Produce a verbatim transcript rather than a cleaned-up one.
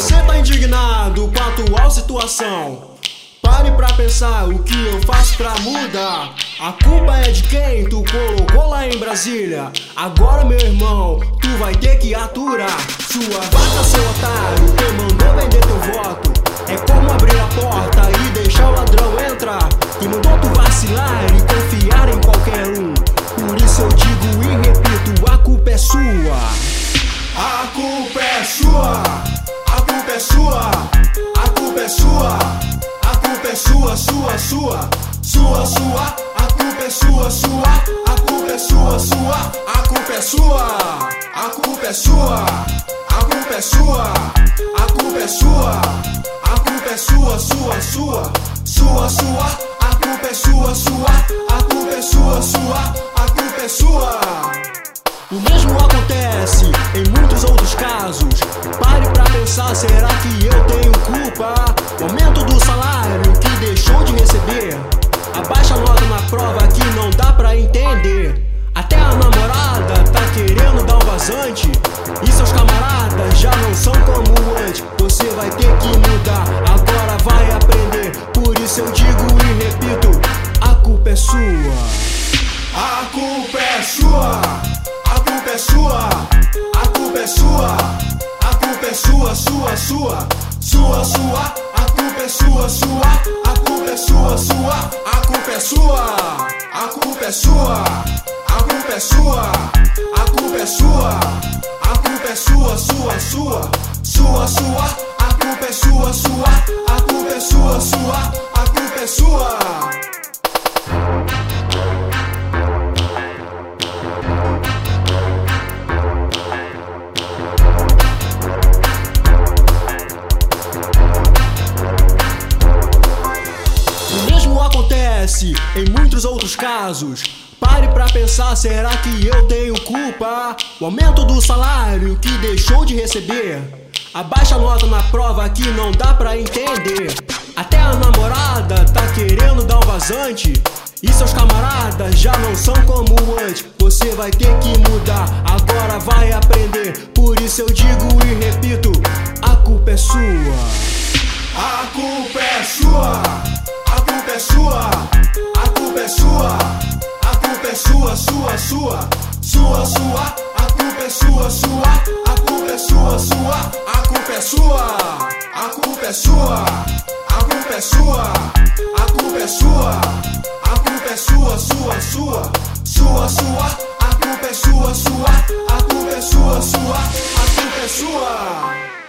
você tá indignado com a atual situação, pare pra pensar o que eu faço pra mudar. A culpa é de quem tu colocou lá em Brasília. Agora, meu irmão, tu vai ter que aturar. Sua vaca, seu otário, quem mandou vender teu voto. É como abrir a porta e deixar o ladrão entrar. Quem mandou tu vacilar e confiar em qualquer um. Por isso eu digo e repito, a culpa é sua. A culpa é sua, a culpa é sua, a culpa é sua, a culpa é sua, sua, sua, sua, sua, a culpa é sua, sua, a culpa é sua, sua, a culpa é sua, a culpa é sua, a culpa é sua, a culpa é sua, a culpa é sua, sua, sua, sua, sua, a culpa é sua, sua, a culpa é sua, sua, a culpa é sua. O mesmo acontece em muitos outros casos. Pare pra pensar, será que eu tenho culpa? O aumento do salário que deixou de receber, a baixa nota na prova que não dá pra entender. Até a namorada tá querendo dar um vazante, e seus camaradas já não são como antes. Você vai ter que mudar, agora vai aprender. Por isso eu digo e repito, a culpa é sua. A culpa é sua, a culpa é sua, a culpa é sua, a culpa é sua, sua, sua, sua, sua, a culpa é sua, sua, a culpa é sua, sua, a culpa é sua, a culpa é sua, a culpa é sua, a culpa é sua, a culpa é sua, sua, sua, sua, sua, a culpa é sua, sua, a culpa é sua, sua, a culpa é sua. Acontece em muitos outros casos. Pare pra pensar, será que eu tenho culpa? O aumento do salário que deixou de receber, a baixa nota na prova que não dá pra entender. Até a namorada tá querendo dar um vazante, e seus camaradas já não são como antes. Você vai ter que mudar, agora vai aprender. Por isso eu digo e repito, a culpa é sua. A culpa é sua, a culpa é sua, a culpa é sua, a culpa é sua, sua, sua, sua, sua, a culpa é sua, sua, a culpa é sua, sua, a culpa é sua, a culpa é sua, a culpa é sua, a culpa é sua, a culpa é sua, sua, sua, sua, sua, a culpa é sua, sua, a culpa é sua, sua, a culpa é sua.